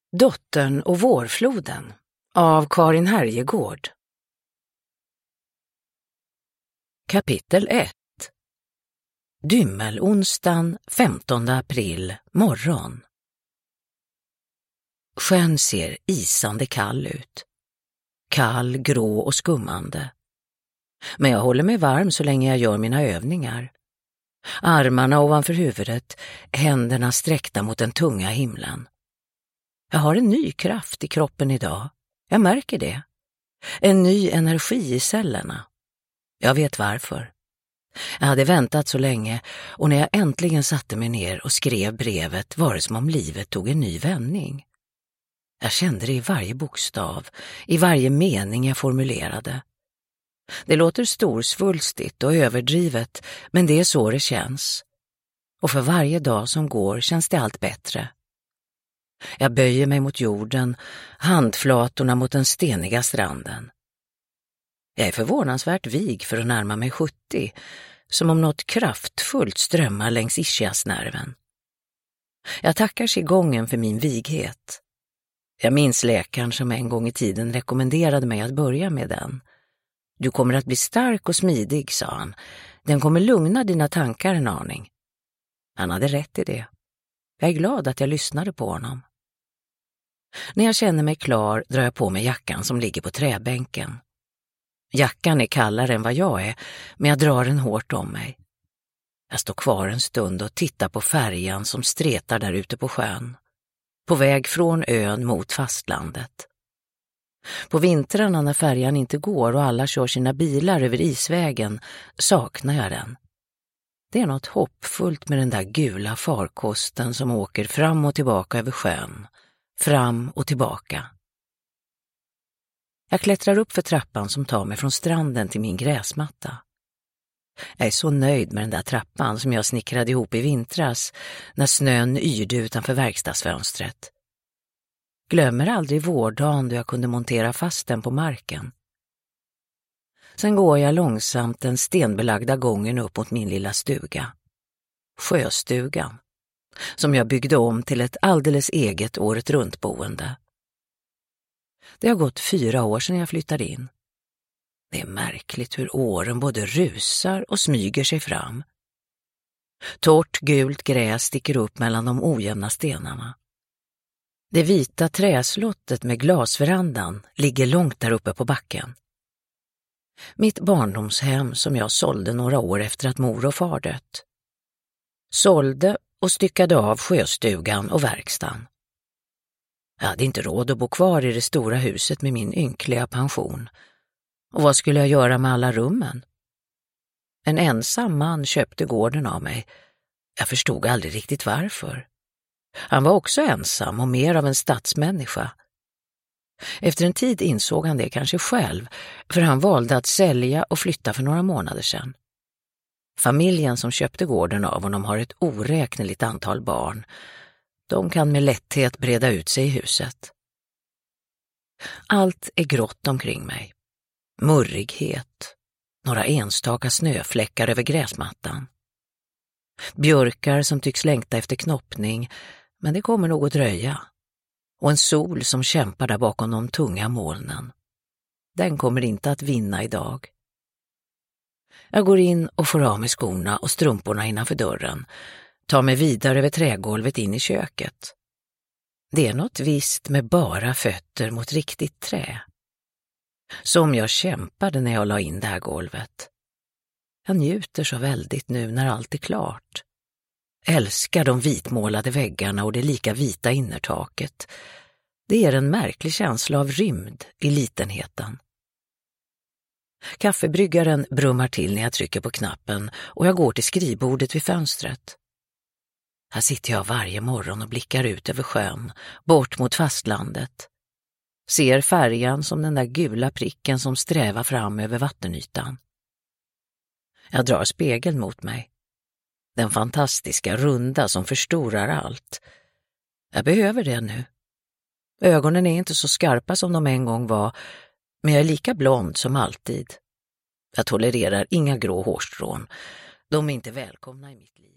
Dottern och vårfloden av Karin Härjegård. Kapitel 1. Dymmelonsdagen 15 april morgon. Sjön ser isande kall ut. Kall, grå och skummande. Men jag håller mig varm så länge jag gör mina övningar. Armarna ovanför huvudet, händerna sträckta mot den tunga himlen. Jag har en ny kraft i kroppen idag. Jag märker det. En ny energi i cellerna. Jag vet varför. Jag hade väntat så länge och när jag äntligen satte mig ner och skrev brevet var det som om livet tog en ny vändning. Jag kände det i varje bokstav, i varje mening jag formulerade. Det låter storsvulstigt och överdrivet, men det är så det känns. Och för varje dag som går känns det allt bättre. Jag böjer mig mot jorden, handflatorna mot den steniga stranden. Jag är förvånansvärt vig för att närma mig 70, som om något kraftfullt strömmar längs ischiasnerven. Jag tackar qiggongen för min vighet. Jag minns läkaren som en gång i tiden rekommenderade mig att börja med den. Du kommer att bli stark och smidig, sa han. Den kommer lugna dina tankar en aning. Han hade rätt i det. Jag är glad att jag lyssnade på honom. När jag känner mig klar drar jag på mig jackan som ligger på träbänken. Jackan är kallare än vad jag är, men jag drar den hårt om mig. Jag står kvar en stund och tittar på färjan som stretar där ute på sjön. På väg från ön mot fastlandet. På vintrarna när färjan inte går och alla kör sina bilar över isvägen saknar jag den. Det är något hoppfullt med den där gula farkosten som åker fram och tillbaka över sjön. Fram och tillbaka. Jag klättrar upp för trappan som tar mig från stranden till min gräsmatta. Jag är så nöjd med den där trappan som jag snickrade ihop i vintras när snön yrde utanför verkstadsfönstret. Glömmer aldrig vårdagen då jag kunde montera fast den på marken. Sen går jag långsamt den stenbelagda gången upp mot min lilla stuga. Sjöstugan. Som jag byggde om till ett alldeles eget året runt boende. Det har gått 4 år sedan jag flyttade in. Det är märkligt hur åren både rusar och smyger sig fram. Torrt gult gräs sticker upp mellan de ojämna stenarna. Det vita träslottet med glasverandan ligger långt där uppe på backen. Mitt barndomshem som jag sålde några år efter att mor och far dött. Sålde och styckade av sjöstugan och verkstaden. Jag hade inte råd att bo kvar i det stora huset med min ynkliga pension. Och vad skulle jag göra med alla rummen? En ensam man köpte gården av mig. Jag förstod aldrig riktigt varför. Han var också ensam och mer av en stadsmänniska. Efter en tid insåg han det kanske själv, för han valde att sälja och flytta för några månader sedan. Familjen som köpte gården av honom har ett oräkneligt antal barn. De kan med lätthet breda ut sig i huset. Allt är grått omkring mig. Murrighet. Några enstaka snöfläckar över gräsmattan. Björkar som tycks längta efter knoppning, men det kommer nog att dröja. Och en sol som kämpar där bakom de tunga molnen. Den kommer inte att vinna idag. Jag går in och får av mig skorna och strumporna innanför dörren. Tar mig vidare över trägolvet in i köket. Det är något visst med bara fötter mot riktigt trä. Som jag kämpade när jag la in det här golvet. Jag njuter så väldigt nu när allt är klart. Älskar de vitmålade väggarna och det lika vita innertaket. Det ger en märklig känsla av rymd i litenheten. Kaffebryggaren brummar till när jag trycker på knappen och jag går till skrivbordet vid fönstret. Här sitter jag varje morgon och blickar ut över sjön, bort mot fastlandet. Ser färjan som den där gula pricken som strävar fram över vattenytan. Jag drar spegeln mot mig. Den fantastiska runda som förstorar allt. Jag behöver det nu. Ögonen är inte så skarpa som de en gång var, men jag är lika blond som alltid. Jag tolererar inga grå hårstrån. De är inte välkomna i mitt liv.